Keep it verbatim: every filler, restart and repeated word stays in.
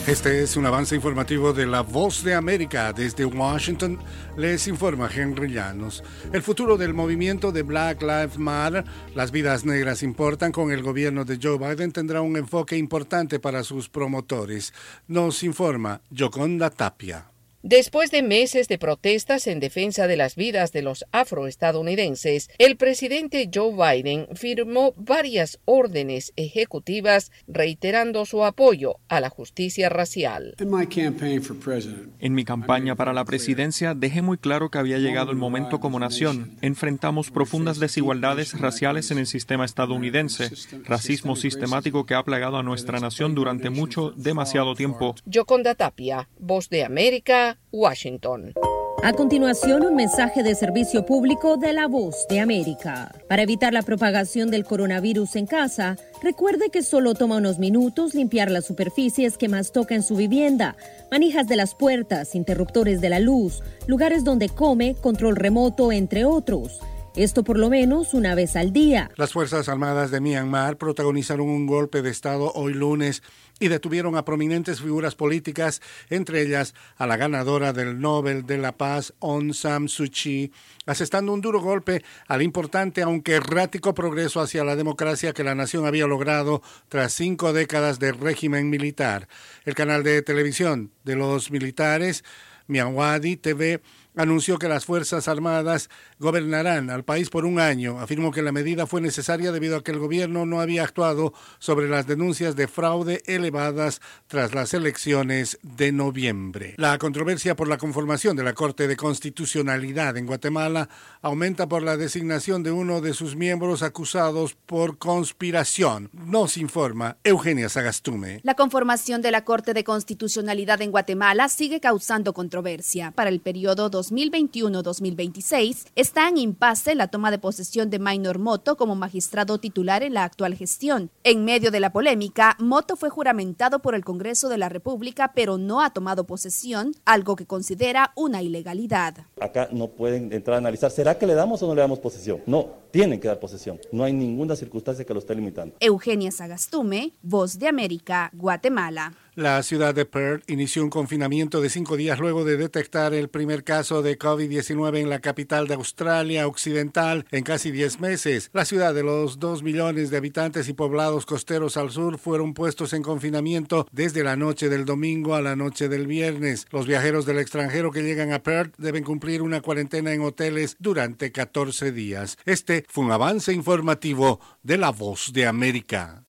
Este es un avance informativo de La Voz de América. Desde Washington les informa Henry Llanos. El futuro del movimiento de Black Lives Matter, las vidas negras importan, con el gobierno de Joe Biden tendrá un enfoque importante para sus promotores. Nos informa Yoconda Tapia. Después de meses de protestas en defensa de las vidas de los afroestadounidenses, el presidente Joe Biden firmó varias órdenes ejecutivas reiterando su apoyo a la justicia racial. En mi campaña para la presidencia dejé muy claro que había llegado el momento como nación. Enfrentamos profundas desigualdades raciales en el sistema estadounidense, racismo sistemático que ha plagado a nuestra nación durante mucho, demasiado tiempo. Yoconda Tapia, Voz de América, Washington. A continuación, un mensaje de servicio público de La Voz de América. Para evitar la propagación del coronavirus en casa, recuerde que solo toma unos minutos limpiar las superficies que más toca en su vivienda, manijas de las puertas, interruptores de la luz, lugares donde come, control remoto, entre otros. Esto por lo menos una vez al día. Las Fuerzas Armadas de Myanmar protagonizaron un golpe de Estado hoy lunes y detuvieron a prominentes figuras políticas, entre ellas a la ganadora del Nobel de la Paz, Aung San Suu Kyi, asestando un duro golpe al importante aunque errático progreso hacia la democracia que la nación había logrado tras cinco décadas de régimen militar. El canal de televisión de los militares, Myanmar T V, anunció que las Fuerzas Armadas gobernarán al país por un año. Afirmó que la medida fue necesaria debido a que el gobierno no había actuado sobre las denuncias de fraude elevadas tras las elecciones de noviembre. La controversia por la conformación de la Corte de Constitucionalidad en Guatemala aumenta por la designación de uno de sus miembros acusados por conspiración. Nos informa Eugenia Sagastume. La conformación de la Corte de Constitucionalidad en Guatemala sigue causando controversia. Para el periodo dos mil veintiuno a dos mil veintiséis está en impasse la toma de posesión de Maynor Moto como magistrado titular en la actual gestión. En medio de la polémica, Moto fue juramentado por el Congreso de la República, pero no ha tomado posesión, algo que considera una ilegalidad. Acá no pueden entrar a analizar, ¿será que le damos o no le damos posesión? No, tienen que dar posesión. No hay ninguna circunstancia que lo esté limitando. Eugenia Sagastume, Voz de América, Guatemala. La ciudad de Perth inició un confinamiento de cinco días luego de detectar el primer caso de COVID diecinueve en la capital de Australia Occidental en casi diez meses. La ciudad de los dos millones de habitantes y poblados costeros al sur fueron puestos en confinamiento desde la noche del domingo a la noche del viernes. Los viajeros del extranjero que llegan a Perth deben cumplir una cuarentena en hoteles durante catorce días. Este fue un avance informativo de La Voz de América.